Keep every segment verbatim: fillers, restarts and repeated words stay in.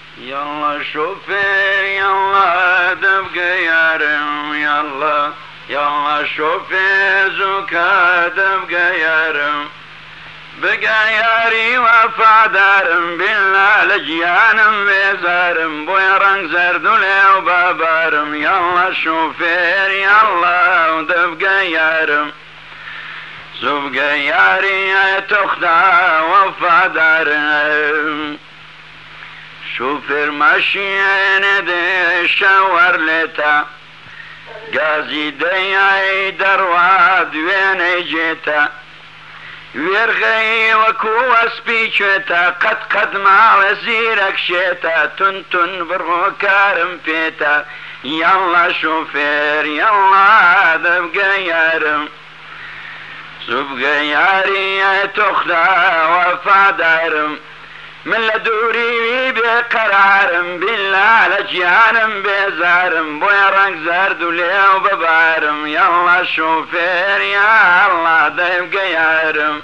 يلا شوفير يلا دبقى يارم يلا يلا شوفير زوكا دبقى يارم بقى ياري وفادارم بالله لجيانم بيزارم بوي رنگ زردولي وبابارم يلا شوفير يلا ودبقى يارم زبقى ياري تخدا وفادارم شوفر ماشين دي شاور لتا قازي دي درواد وين جيتا ويرغي وكو اسبيشتا قد قد ما وزيرك شيتا تنتن برغو كارم فيتا يلا شوفر يلا دبقى يارم زبقى ياري تخدا وفادارم من لدوري بقرارم بالله لجيانم بزارم بوي رنگ زرد وليو ببارم يلا شوفير يا الله دبقى يارم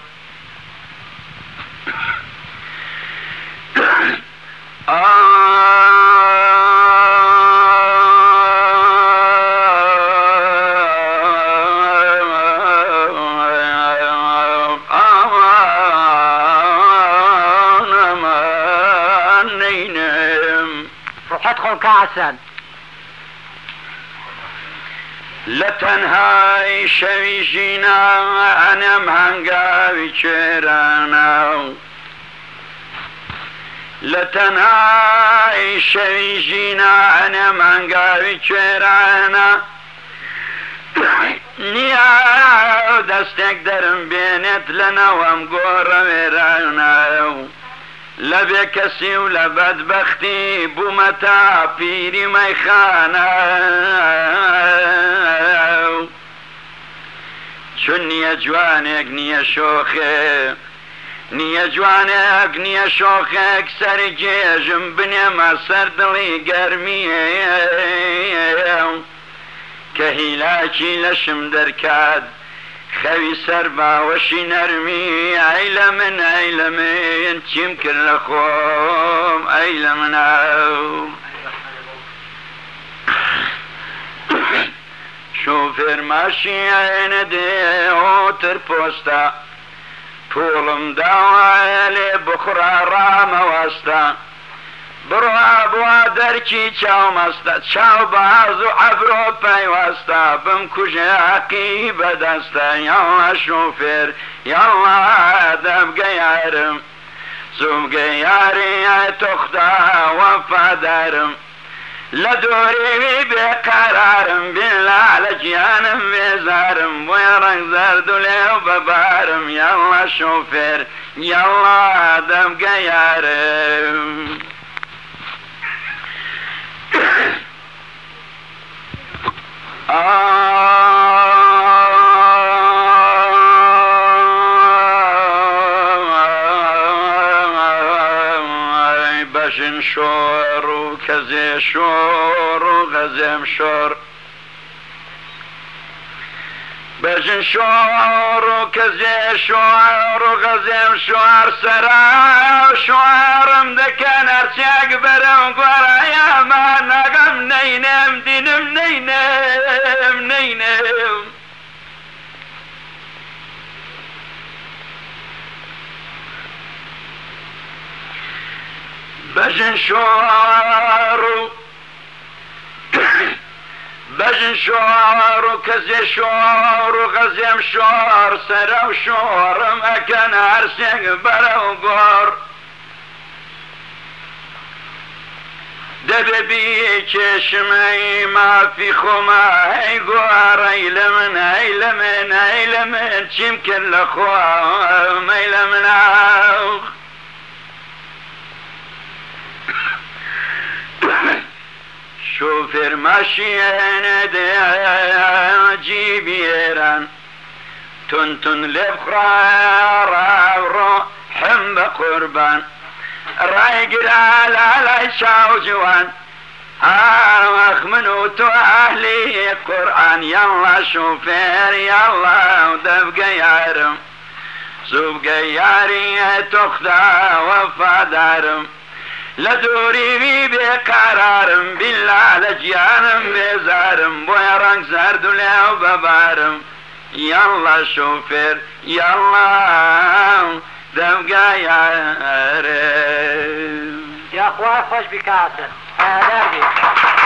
ادخل كعسل لتنهاي شويجينا انا مهنقاوي شيرانا لتنهاي شويجينا انا مهنقاوي شيرانا نيا دستك درم بينت لنا ومقور ويرانا لبي كسي ولا بدبختي بومتا بيري ميخانا شن نيا جوانك نيا شوخك نيا جوانك نيا شوخك سر جيجم بني ما سردلي قرمي كهيلاكي لشم دركاد خوي سربا وشي نرمي عيلة من عيلة من يمكن لخوم عيلة من عوم شوفر ماشي عين دي اوتر بوستا پولم داوالي بخرا رام واستا بروا بوا درکی چاو مستا چاو بازو عبرو پیوستا بم کجاقی بدستا یالا شوفر یالا دبقى یارم زبقى یاری تخدا وفادارم لدوري بقرارم بالله لجيانم بزارم ويرنگ زردولي وببارم يلا شوفر يلا دبقى يارم بجن شور وكزي شور وغزم شور بجن شور وكزي شور وغزم شور سرا شورم دكان ارتاق برا وقرا يا ما نقم نينم دينم نينم نينم بجن شور بجن شور وكزي شور وغزم شور سرا وشورم اكن ارتاق برا وقر دببي چشمي ما في خما هي قوار ايلمن ايلمن ايلمن يمكن لخوا ما ايلمن اخ شوفر ماشيين دي جيبيران تنتن لبخرا حم بقربان رايق على لا شاو جوان اخ منو تو اهلي قرآن يلا شوفير يلا ودبقى يارم زبقى ياري تخدا وفادارم لدوري بقرارم بالله لجيانم بزارم بويا رنگ زرد ولو ببارم يلا شوفر يلا دبقى يا رب يا اخوان خوش بك حسن. آه،